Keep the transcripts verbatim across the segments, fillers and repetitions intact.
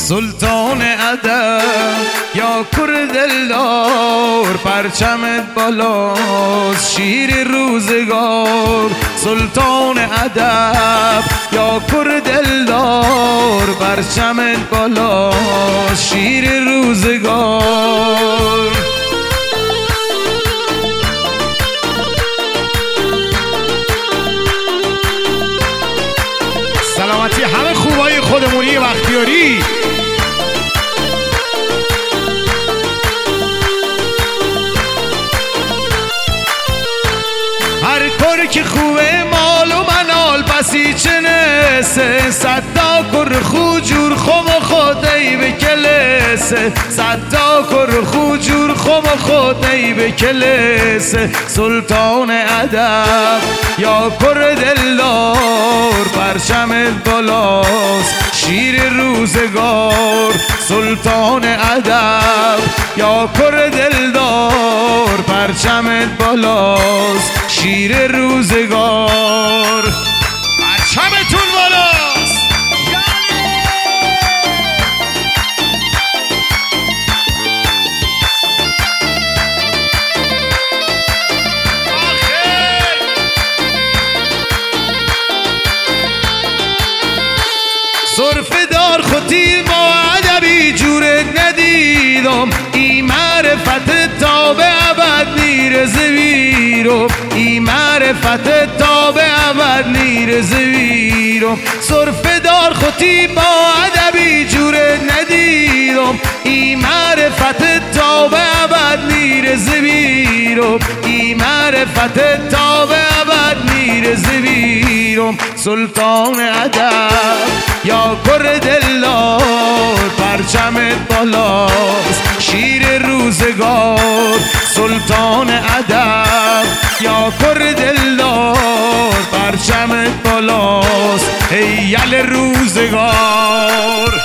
سلطان ادب یا کر دلدار، پرچمت بالاست شیر روزگار. سلطان ادب یا کر دلدار، پرچمت بالاست شیر روزگار. سلامتی همه خوبای خودمونی بختیاری. هر کار که خوبه مال و منال پسی چنسه، صد تا کر خوجور خم و خودی به کلسه، صد تا کر خوجور خم و خودی به کلسه. سلطان ادب یا کر دلدار، پرچمت بالاست شیر روزگار. سلطان ادب یا کر دلدار، پرچمت بالاست شیر روزگار. پرچمتون بالاست. صرف دار خودی با ادبی جورت ندیدم، این معرفت تا به ابد میرزه ویرم، این معرفت تا به ابد میرزه ویرم. صرف دار خودی با ادبی جورت ندیدم، این معرفت تا به ابد میرزه ویرم، این معرفت تا به ابد میرزه ویرم. سلطان ادب یا کر دلدار، پرچمت بالاست شیر روزگار. سلطان ادب یا کر دلدار، پرچمت بالاست هیل روزگار.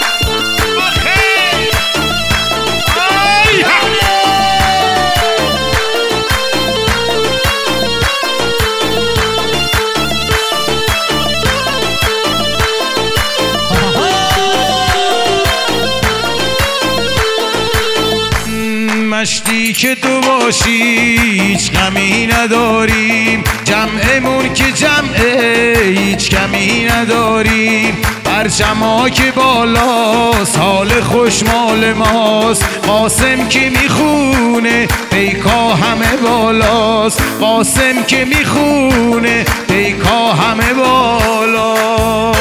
مشتی که تو باشی هیچ غمی نداریم، جمعمون که جمعه هیچ کمی نداریم. پرچما که بالاست حال خوشمال ماست، قاسم که میخونه پیکا همه بالاست، قاسم که میخونه پیکا همه بالاست.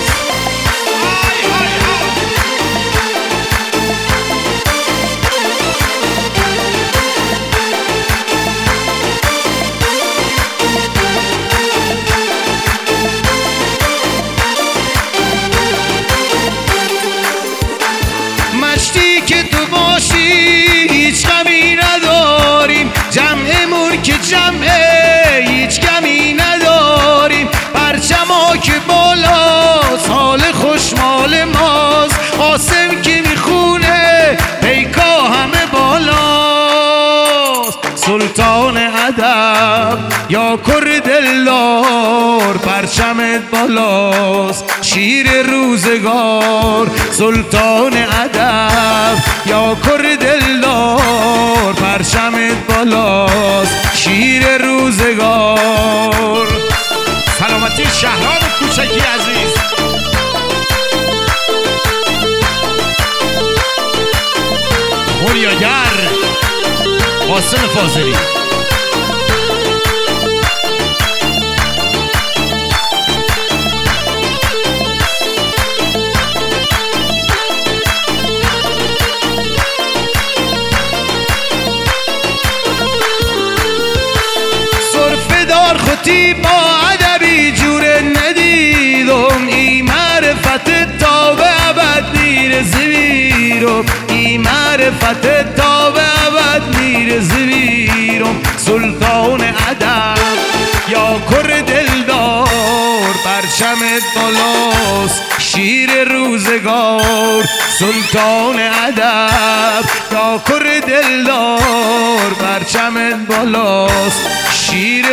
مشتی که تو باشی هیچ غمی نداریم، جمعمون که جمعه هیچ کمی نداریم. پرچما که بالاست حال خوشمال ماست، قاسم که میخونه پیکا همه بالاست. سلطان ادب یا کر دلدار، پرچمت بالاست شیر روزگار. سلطان ادب یا کر دلدار، پرچمت بالاست شیر روزگار. سلامتی شهرام کوچکی عزیز. بنیانگر قاسم فاضلی. خودی با ادبی جور ندیدم، این معرفت تا به ابد میرزه ویرم، این معرفت تا به ابد میرزه ویرم. سلطان ادب یا کر دلدار، پرچمت بالاست شیر روزگار. سلطان ادب یا کر دلدار، پرچمت بالاست شیر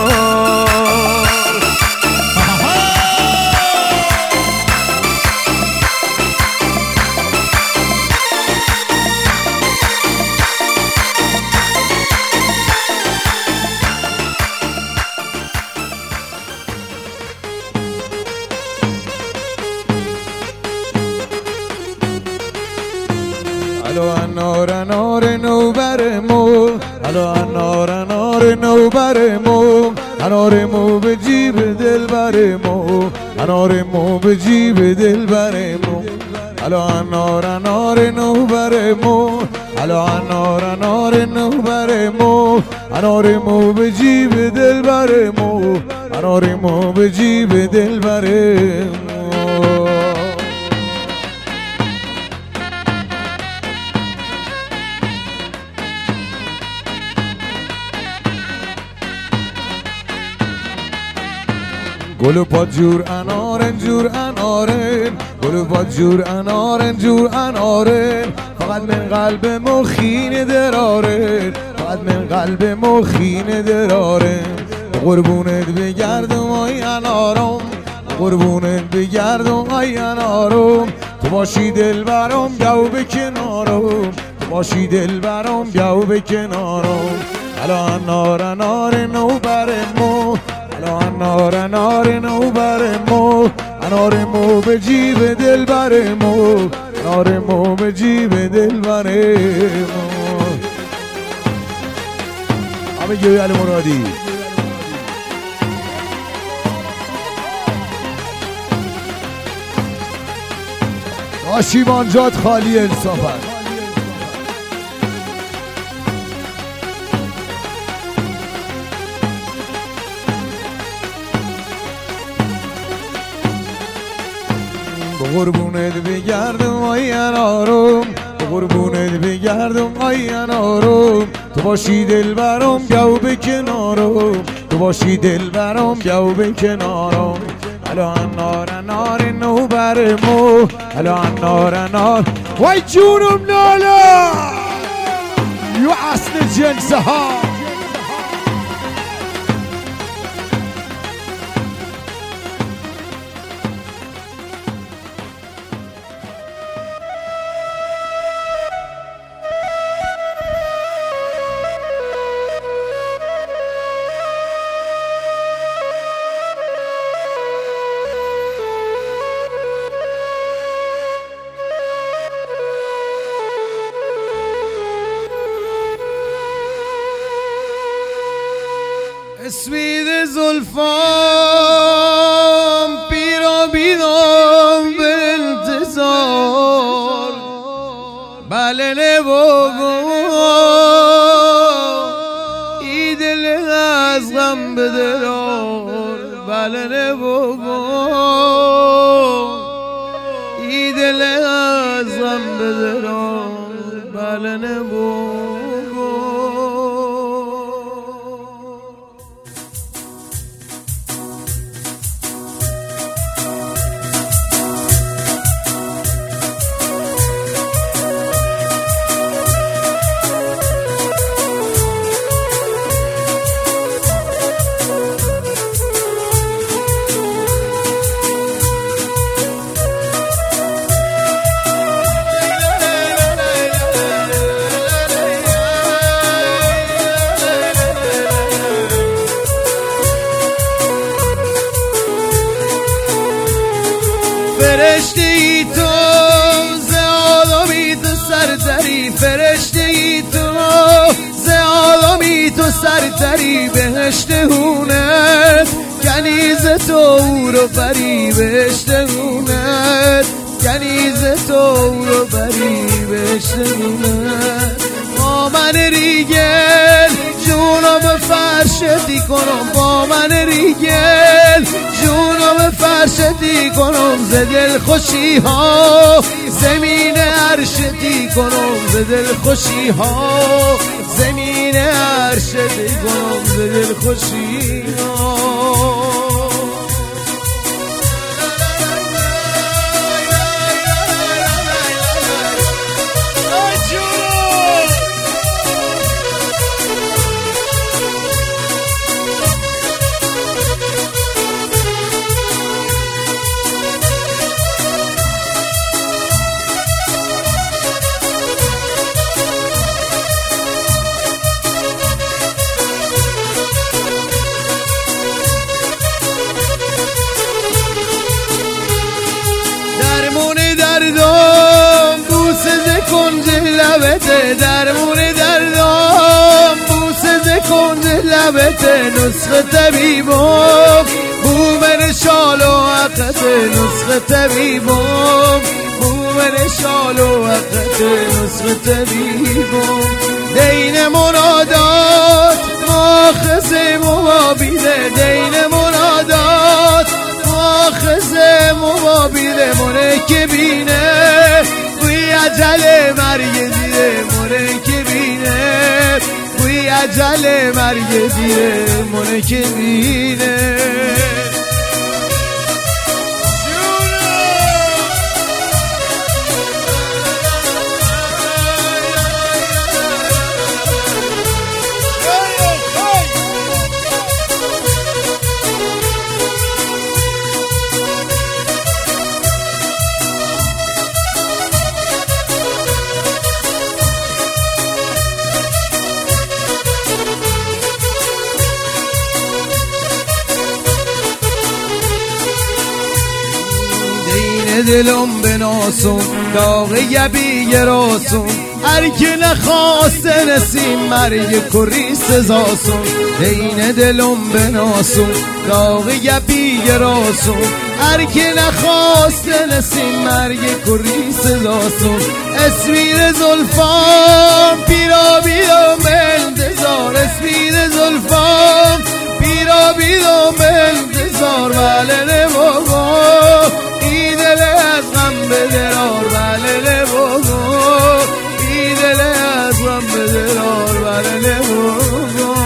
روزگار. الو انار انار نوبر مو، انار مو به جیب دلبر مو، انار مو به جیب دلبر مو. الو انار انار نوبر مو، الو انار انار نوبر مو، انار مو به جیب دلبر مو، انار مو به جیب دلبر مو. گل پا جور انارن جور انارن، گل پا جور انارن جور انارن، فقط من قلب مخین درارن، فقط من قلب مخین درارن. قربونت بگردم آی انارم، قربونت بگردم آی انارم، تو باشی دل برام بیاو به کنارم، تو باشی دل برام بیاو به کنارم. الو انار انار نوبر مو، الو انار انار نوبر مو، انار مو به جیب دلبر مو، انار مو به جیب دلبر مو. همه گوی علی مرادی. آشیمان جات خالی انصافت. قربونت بگردم آی انارم، قربونت بگردم آی انارم، تو باشی دل برام بیاو به کنارم، تو باشی دل برام بیاو به کنارم. الو انار انار نوبر مو، الو انار انار وای جونم نالا یو اصل جنس ها. اسمید زلفام پیرا بیدام به انتظار، بله نباگو ای دل از غم بدرار، بله نباگو ای دل از غم بدرار، بله نباگو. فرشته ای تو ز آدمی تو سرتری، فرشته ای تو ز آدمی تو سرتری، بهشت هونت کنیز تو رو بری، بهشت هونت کنیز تو رو بری، بهشت هونت. با من ریگل جونو به فرشتی کنم، با من ریگل جونو به فرشتی کنم، ز دل خوشی ها زمین عرشتی کنم، ز دل خوشی ها زمین عرشتی کنم، ز دل خوشی ها. کنج لبته، درمون دردام بوس کند لبت نسخه طبیبم بومن شال و حقت نسخه طبیبم بومن شال و حقت نسخه طبیبم دین مرادات ماخذ مبابیده دین مرادات ماخذ مبابیده منه که بینه بوی عجل مرگ دیره منه که بینه بوی عجل مرگ دیره منه که بینه دلم بناسون داغ یبی راسون هر که نخواسته نسیم مرگ کری سزاسون دین دلم بناسون داغ یبی راسون هر که نخواسته نسیم مرگ کری سزاسون اسمیر زلفان پیرا بیدم انتظار اسمیر زلفان پیرا بیدم انتظار بله بابا دل از غم به درار بله بابا ای دل از غم به درار بله بابا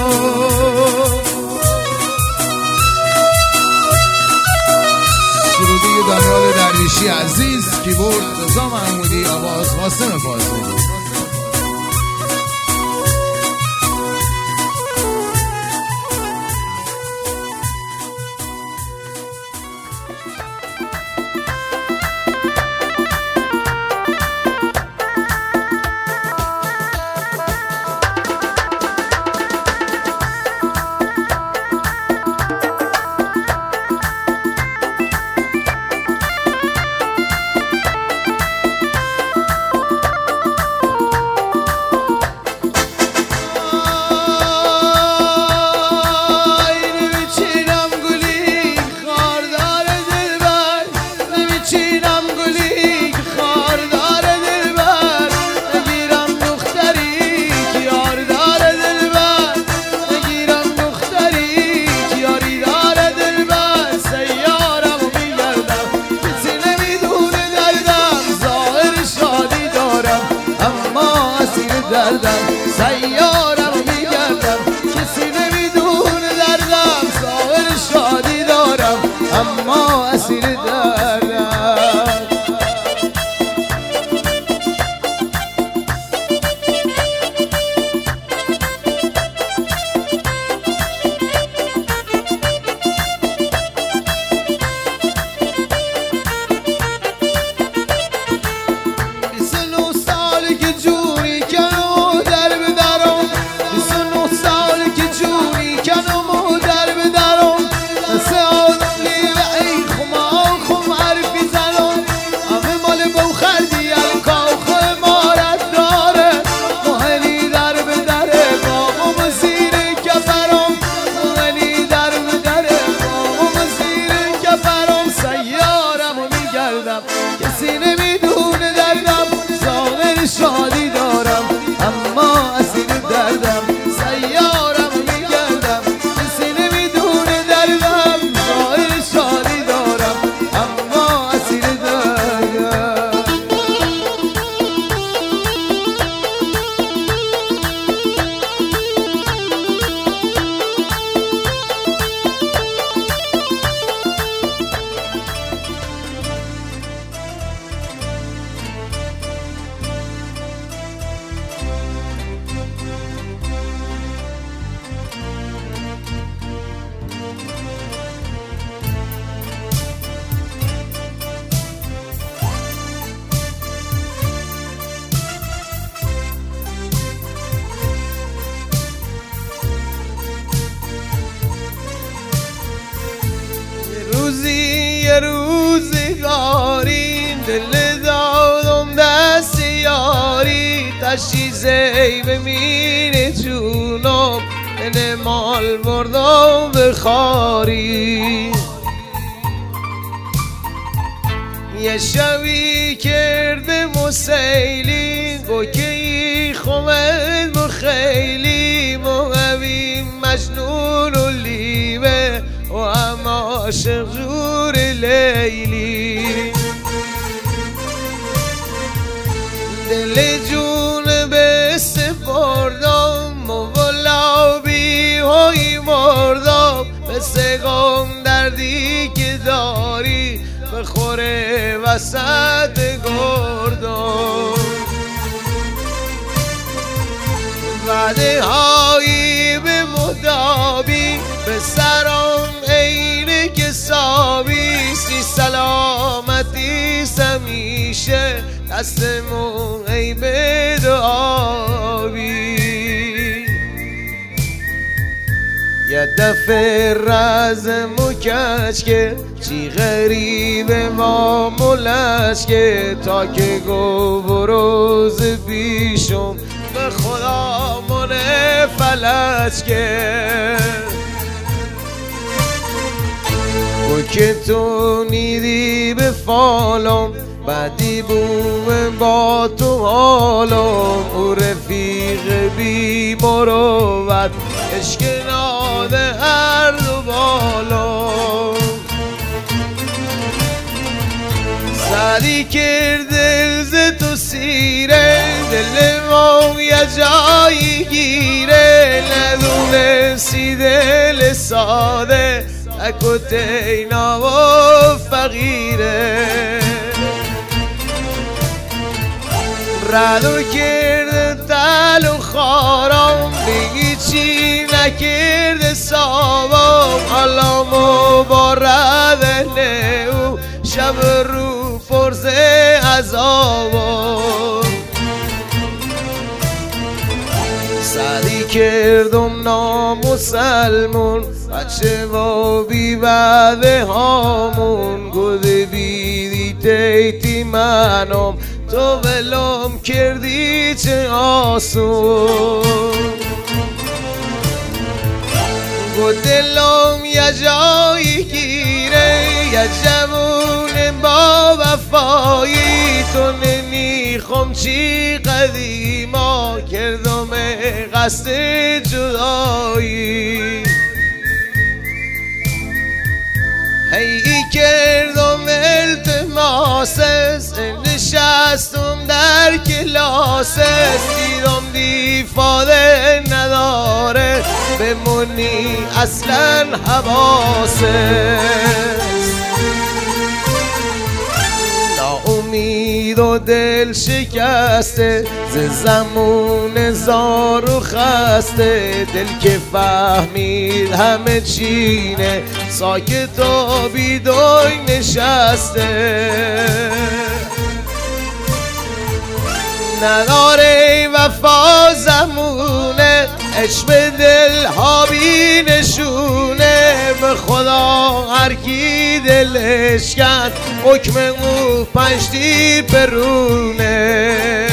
سرودی دانیال درویشی عزیز کیبورد رضا محمودی آواز قاسم فاضلی سیارم میگردم کسی نمیدون دردم ظاهر شادی دارم اما اسیر دردم بیست و نه سالی که جوری کنم در بدرم بیست و نه سالی که جوری کنم در بدرم مثل آدمی و ای خما خم حرفی زنم همه مال بو خردی الکاخ امارت داره مهلی در بدره بابام زیر کفرم مهلی در بدره بابام زیر کفرم سیارم و میگردم کسی نمیدونه دردم ظاهر شادی دارم اما اسیر دردم سیارم میگردم کسی نمیدونه دردم ظاهر شادی دارم اما اسیر دردم روزی یه روزگاری دل دادم دست یاری تشیزه بمیره جونم من مال بردم به خاری. یه شبی کرده مسیلی گو که ای خومد و خیلی موهبی مجنون و لیبه و هم عاشق جور لیلی. دل جون به سپردم مولا بی های مردم مثل غم دردی که داری بخوره وسط گردم. وعده هایی به مدابی به سرم عین که سابی سی سلامتی سمیشه دستمون ای به دعابی. یه دفعه رزمو کش که چی غریبه ما ملش که تا که گو بروز بیشم به خدا من فلج که و که تو نیدی به فالم بعدی بوم با تو حالم او رفیق بی مروت عشق ناده هر دو بالم. سری کرده ز تو سیره دل ما یه جایی گیره ندونستی دل ساده تک و تینا و فقیره. ردو کرده تل و خارم بگی چی نکرده سابم حالا مبارد نهو شب رو فرز عذابم. سعی کردم نامسلمون بچه و بی بعده هامون گده بیدی تیتی منم تو ولم کردی چه آسون. گو دلم یه جایی گیره یه جوون با وفایی تو نمیخوام چی قدیما کردم قصد جدایی. هی کردم التماسس نشستم در کلاسس دیدم دیفاده نداره بمونی اصلا حواسس. ناامید و دل شکسته ز زمون زار و خسته دل که فهمید همه چینه ساکت و بیدوی نشسته. نداره وفا زمونه عشق دل ها بی نشونه به خدا هر کی دلش کند حکم او پنج تیر پرونه.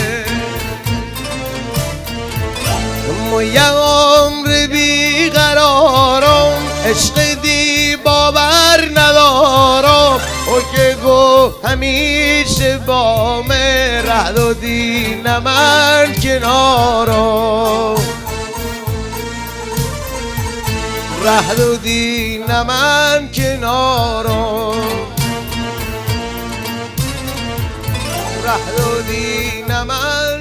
ما یه عمر بی قرارم عشق دی باور ندارم و که گو همیشه با من ره دادی نه من کنارم ره دادی نه من کنارم ره دادی نه من